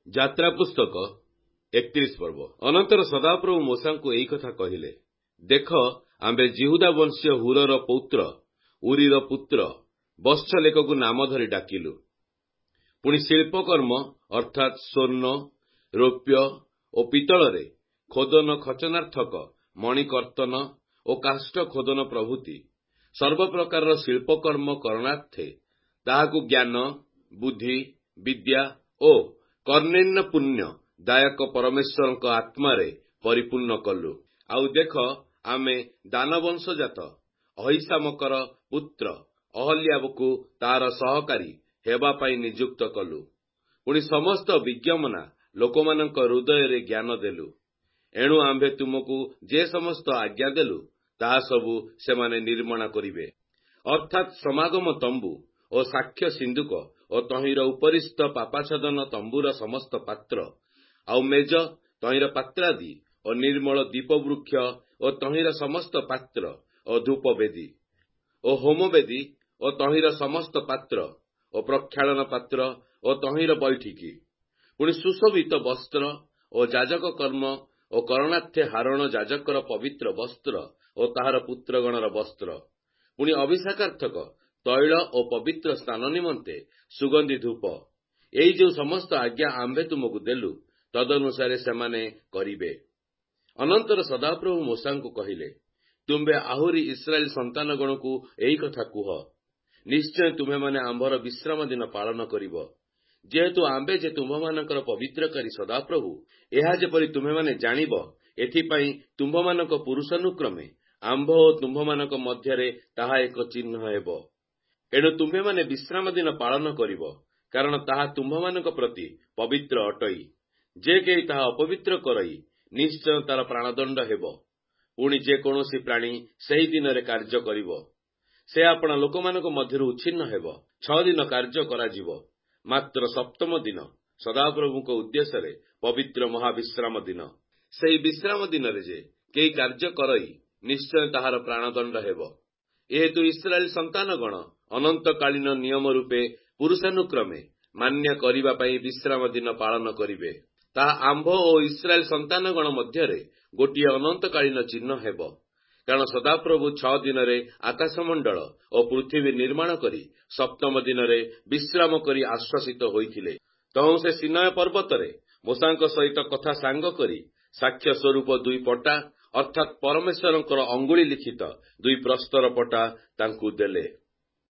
ଯାତ୍ରା ପୁସ୍ତକ 31 ପର୍ବ। ଅନନ୍ତର ସଦାପ୍ରଭୁ ମୋଶାଙ୍କୁ ଏହି କଥା କହିଲେ, ଦେଖ, ଆମ୍ଭେ ଜିହୁଦା ବଂଶୀୟ ହୁରର ପୌତ୍ର ଉରିର ପୁତ୍ର ବତ୍ସଲେକକୁ ନାମ ଧରି ଡାକିଲୁ। ପୁଣି ଶିଳ୍ପକର୍ମ ଅର୍ଥାତ୍ ସ୍ୱର୍ଣ୍ଣ, ରୌପ୍ୟ ଓ ପିତ୍ତଳରେ ଖୋଦନ ଖଚନାର୍ଥକ, ମଣିକର୍ତ୍ତନ ଓ କାଷ୍ଠ ଖୋଦନ ପ୍ରଭୃତି ସର୍ବପ୍ରକାରର ଶିଳ୍ପକର୍ମ କରଣାର୍ଥେ ତାହାକୁ ଜ୍ଞାନ, ବୁଦ୍ଧି, ବିଦ୍ୟା ଓ କର୍ଣ୍ଣେନ୍ୟ ପୁଣ୍ୟ ଦାୟକ ପରମେଶ୍ୱରଙ୍କ ଆତ୍ମାରେ ପରିପୂର୍ଣ୍ଣ କଲୁ। ଆଉ ଦେଖ, ଆମେ ଦାନବଂଶଜାତ ଅହିସାମକର ପୁତ୍ର ଅହଲ୍ୟାବକୁ ତାହାର ସହକାରୀ ହେବା ପାଇଁ ନିଯୁକ୍ତ କଲୁ। ପୁଣି ସମସ୍ତ ବିଜ୍ଞମନା ଲୋକମାନଙ୍କ ହୃଦୟରେ ଜ୍ଞାନ ଦେଲୁ। ଏଣୁ ଆମ୍ଭେ ତୁମକୁ ଯେ ସମସ୍ତ ଆଜ୍ଞା ଦେଲୁ, ତାହା ସବୁ ସେମାନେ ନିର୍ମାଣ କରିବେ, ଅର୍ଥାତ୍ ସମାଗମ ତମ୍ବୁ ଓ ସାକ୍ଷ୍ୟ ସିନ୍ଦୁକ ଓ ତହିଁର ଉପରିସ୍ଥ ପାପାଚ୍ଛଦନ ତମ୍ବୁର ସମସ୍ତ ପାତ୍ର, ଆଉ ମେଜ, ତହିଁର ପାତ୍ରାଦି ଓ ନିର୍ମଳ ଦୀପବୃକ୍ଷ ଓ ତହିଁର ସମସ୍ତ ପାତ୍ର ଓ ଧୂପବେଦୀ ଓ ହୋମବେଦୀ ଓ ତହିଁର ସମସ୍ତ ପାତ୍ର ଓ ପ୍ରକ୍ଷାଳନ ପାତ୍ର ଓ ତହିଁର ବୈଠିକି। ପୁଣି ସୁଶୋଭିତ ବସ୍ତ୍ର ଓ ଯାଜକ କର୍ମ ଓ କରଣାର୍ଥେ ହାରଣ ଯାଜକର ପବିତ୍ର ବସ୍ତ୍ର ଓ ତାହାର ପୁତ୍ରଗଣର ବସ୍ତ୍ର। ପୁଣି ଅଭିଷେକାର୍ଥକ ତୈଳ ଓ ପବିତ୍ର ସ୍ନାନ ନିମନ୍ତେ ସୁଗନ୍ଧି ଧୂପ। ଏଇ ଯେଉଁ ସମସ୍ତ ଆଜ୍ଞା ଆମ୍ଭେ ତୁମକୁ ଦେଲୁ, ତଦନୁସାରେ ସେମାନେ କରିବେ। ଅନନ୍ତର ସଦାପ୍ରଭୁ ମୋଶାଙ୍କୁ କହିଲେ, ତୁମ୍ଭେ ଆହୁରି ଇସ୍ରାଏଲ ସନ୍ତାନଗଣକୁ ଏହି କଥା କୁହ, ନିଶ୍ଚୟ ତୁମ୍ଭେମାନେ ଆମ୍ଭର ବିଶ୍ରାମ ଦିନ ପାଳନ କରିବ। ଯେହେତୁ ଆମ୍ଭେ ଯେ ତୁମ୍ଭମାନଙ୍କର ପବିତ୍ରକାରୀ ସଦାପ୍ରଭୁ, ଏହା ଯେପରି ତୁମ୍ଭେମାନେ ଜାଣିବ, ଏଥିପାଇଁ ତୁମ୍ଭମାନଙ୍କ ପୁରୁଷାନୁକ୍ରମେ ଆମ୍ଭ ଓ ତୁମ୍ଭମାନଙ୍କ ମଧ୍ୟରେ ତାହା ଏକ ଚିହ୍ନ ହେବ। ଏଣୁ ତୁମ୍ଭେମାନେ ବିଶ୍ରାମ ଦିନ ପାଳନ କରିବ, କାରଣ ତାହା ତୁମ୍ଭମାନଙ୍କ ପ୍ରତି ପବିତ୍ର ଅଟଇ। ଯେ କେହି ତାହା ଅପବିତ୍ର କରଇ, ନିଶ୍ଚୟ ତାର ପ୍ରାଣଦଣ୍ଡ ହେବ। ପୁଣି ଯେକୌଣସି ପ୍ରାଣୀ ସେହି ଦିନରେ କାର୍ଯ୍ୟ କରିବ, ସେ ଆପଣା ଲୋକମାନଙ୍କ ମଧ୍ୟରୁ ଉଚ୍ଛିନ୍ନ ହେବ। 6 ଦିନ କାର୍ଯ୍ୟ କରାଯିବ, ମାତ୍ର ସପ୍ତମ ଦିନ ସଦାପ୍ରଭୁଙ୍କ ଉଦ୍ଦେଶ୍ୟରେ ପବିତ୍ର ମହାବିଶ୍ରାମ ଦିନ। ସେହି ବିଶ୍ରାମ ଦିନରେ ଯେ କେହି କାର୍ଯ୍ୟ କରଇ, ନିଶ୍ଚୟ ତାହାର ପ୍ରାଣଦଣ୍ଡ ହେବ। ଏହେତୁ ଇସ୍ରାଏଲ ସନ୍ତାନଗଣ ଅନନ୍ତକାଳୀନ ନିୟମ ରୂପେ ପୁରୁଷାନୁକ୍ରମେ ମାନ୍ୟ କରିବା ପାଇଁ ବିଶ୍ରାମ ଦିନ ପାଳନ କରିବେ। ତାହା ଆମ୍ଭ ଓ ଇସ୍ରାଏଲ ସନ୍ତାନଗଣ ମଧ୍ୟରେ ଗୋଟିଏ ଅନନ୍ତକାଳୀନ ଚିହ୍ନ ହେବ। କାରଣ ସଦାପ୍ରଭୁ 6 ଦିନରେ ଆକାଶମଣ୍ଡଳ ଓ ପୃଥିବୀ ନିର୍ମାଣ କରି ସପ୍ତମ ଦିନରେ ବିଶ୍ରାମ କରି ଆଶ୍ୱାସିତ ହୋଇଥିଲେ। ତହୁଁ ସେ ସିନୟ ପର୍ବତରେ ମୋଶାଙ୍କ ସହିତ କଥା ସାଙ୍ଗ କରି ସାକ୍ଷ୍ୟ ସ୍ୱରୂପ 2 ପଟା, ଅର୍ଥାତ୍ ପରମେଶ୍ୱରଙ୍କର ଅଙ୍ଗୁଳି ଲିଖିତ 2 ପ୍ରସ୍ତର ପଟା ତାଙ୍କୁ ଦେଲେ।